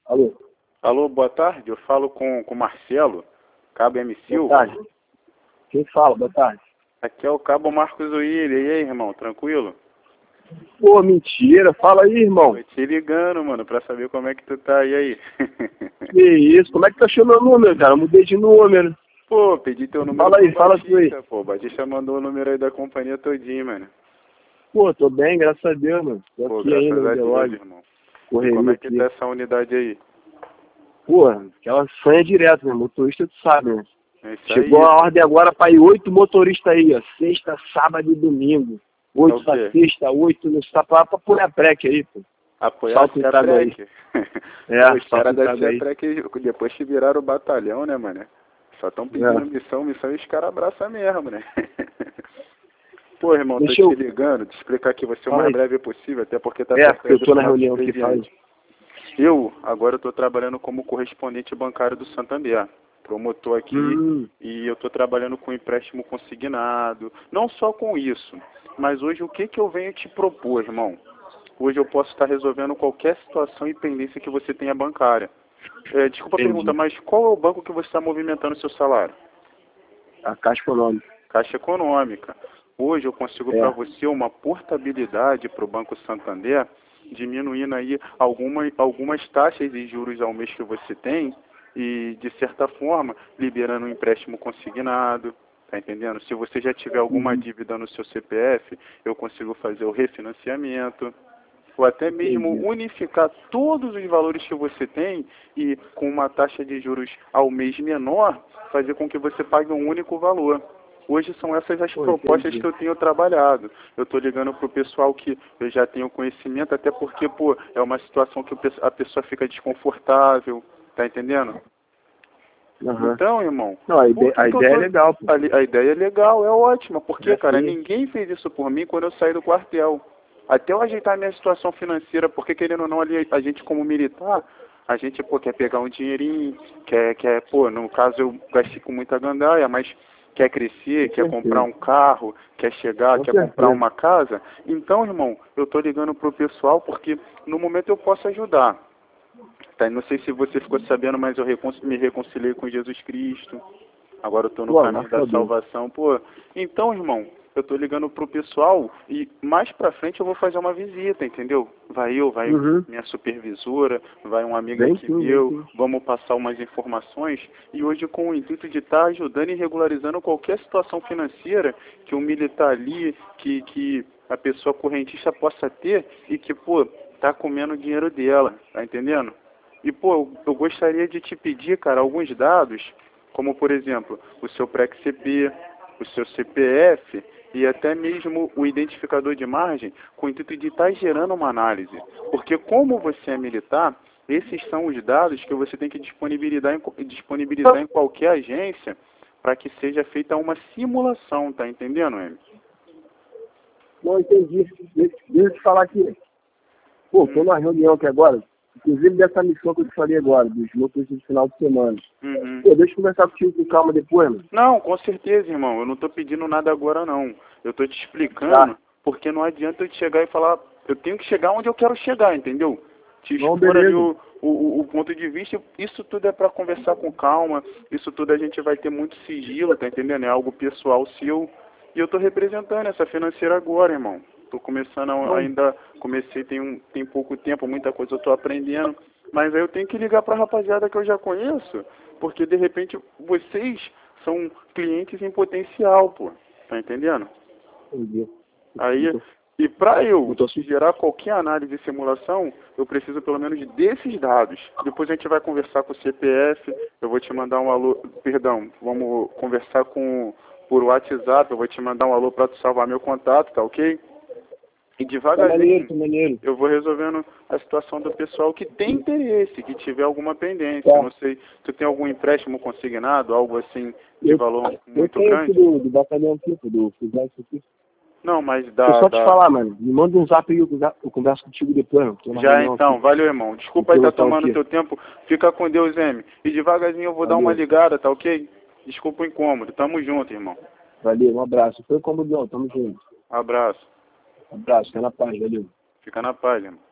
Alô? Alô, boa tarde. Eu falo com o Marcelo, Cabo M. Silva. Boa tarde. Quem fala? Boa tarde. Aqui é o Cabo Marcos William. E aí, irmão, tranquilo? Pô, mentira. Fala aí, irmão. Tô te ligando, mano, pra saber como é que tu tá. E aí? Que isso? Como é que tá achando meu número, cara? Eu mudei de número. Pô, pedi teu número Fala aí, pro fala tu aí. Batista, pô. O Batista mandou o número aí da companhia todinho, mano. Pô, tô bem, graças a Deus, mano. Tô Pô, aqui ainda graças no a Deus, relógio. irmão. E Correria como é que aqui. tá essa unidade aí? Pô, aquela sonha direto, né? Motorista, tu sabe, né? É isso Chegou aí. a ordem agora pra ir 8 motoristas aí, ó. Sexta, sábado e domingo. É o 8 pra quê? sexta, 8 no pra pôr a prec aí, pô. Apoiar Salto a e trago aí. Ceatrec. É, Pô, os salto caras e da trago aí. Ceatrec, depois que viraram o batalhão, né, mano? Só estão pedindo missão, e os caras abraçam mesmo, né? Pô, irmão, tô Deixa eu... te ligando, te explicar aqui, vai ser o Fala mais aí. breve possível, até porque tá É, porque eu perto tô do na nosso reunião aqui, fala aí. expediente. Agora eu tô trabalhando como correspondente bancário do Santander, promotor aqui, e eu tô trabalhando com empréstimo consignado, não só com isso, mas hoje o que eu venho te propor, irmão? Hoje eu posso estar resolvendo qualquer situação e pendência que você tenha bancária. Desculpa a pergunta, mas qual é o banco que você está movimentando o seu salário? A Caixa Econômica. Caixa Econômica. Hoje eu consigo para você uma portabilidade para o Banco Santander, diminuindo aí algumas taxas de juros ao mês que você tem e, de certa forma, liberando um empréstimo consignado. Tá entendendo? Se você já tiver alguma dívida no seu CPF, eu consigo fazer o refinanciamento. Ou até mesmo unificar todos os valores que você tem e, com uma taxa de juros ao mês menor, fazer com que você pague um único valor. Hoje são essas as propostas que eu tenho trabalhado. Eu estou ligando para o pessoal que eu já tenho conhecimento, até porque, pô, é uma situação que a pessoa fica desconfortável, tá entendendo? Então, irmão... Não, a ideia é legal, pô. A ideia é legal, é ótima, porque, cara, ninguém fez isso por mim quando eu saí do quartel. Até eu ajeitar a minha situação financeira, porque, querendo ou não, ali, a gente como militar, a gente, pô, quer pegar um dinheirinho, pô, no caso eu gastei com muita gandaia, mas quer crescer, quer comprar um carro, quer chegar, quer comprar uma casa. Então, irmão, eu tô ligando pro pessoal porque no momento eu posso ajudar. Tá? Não sei se você ficou sabendo, mas eu me reconciliei com Jesus Cristo. Agora eu tô no caminho da salvação. Pô, então, irmão, eu tô ligando pro pessoal e mais pra frente eu vou fazer uma visita, entendeu? Vai minha supervisora, vai um amigo aqui meu, vamos passar umas informações e hoje com o intuito de estar ajudando e regularizando qualquer situação financeira que o militar ali, que a pessoa correntista possa ter e que, pô, tá comendo o dinheiro dela, tá entendendo? E, pô, eu gostaria de te pedir, cara, alguns dados, como, por exemplo, o seu PREC-CP, o seu CPF e até mesmo o identificador de margem, com o intuito de estar gerando uma análise. Porque como você é militar, esses são os dados que você tem que disponibilizar em qualquer agência para que seja feita uma simulação, tá entendendo, Emerson? Não, entendi. Deixa eu te falar aqui. Pô, tô numa reunião aqui agora, inclusive dessa missão que eu te falei agora, dos motoristas de final de semana. Pô, deixa eu conversar contigo com calma depois, mano. Não, com certeza, irmão. Eu não tô pedindo nada agora, não. Eu tô te explicando, porque não adianta eu te chegar e falar... Eu tenho que chegar onde eu quero chegar, entendeu? Te expor ali o ponto de vista. Isso tudo é para conversar com calma. Isso tudo a gente vai ter muito sigilo, tá entendendo? É algo pessoal seu. E eu tô representando essa financeira agora, irmão. Tô começando ainda... Comecei tem pouco tempo, muita coisa eu tô aprendendo. Mas aí eu tenho que ligar pra rapaziada que eu já conheço, porque de repente vocês são clientes em potencial, pô. Tá entendendo? Entendi. Aí, e pra eu gerar qualquer análise e simulação, eu preciso pelo menos desses dados. Depois a gente vai conversar com o CPF, eu vou te mandar um alô, vamos conversar por WhatsApp, eu vou te mandar um alô pra tu salvar meu contato, tá ok? E devagarzinho, eu vou resolvendo a situação do pessoal que tem interesse, que tiver alguma pendência. Não sei, tu tem algum empréstimo consignado, algo assim de valor muito grande? Eu tenho do batalhão aqui, do Fusão aqui. Não, mas Deixa eu só te falar, mano. Me manda um zap aí, eu converso contigo depois, mano. Já então, valeu, irmão. Desculpa aí estar tomando teu tempo. Fica com Deus, M. E devagarzinho eu vou dar uma ligada, tá ok? Desculpa o incômodo. Tamo junto, irmão. Valeu, um abraço. Foi como Deus, tamo junto. Abraço. Abraço, fica na paz, valeu. Fica na paz, irmão.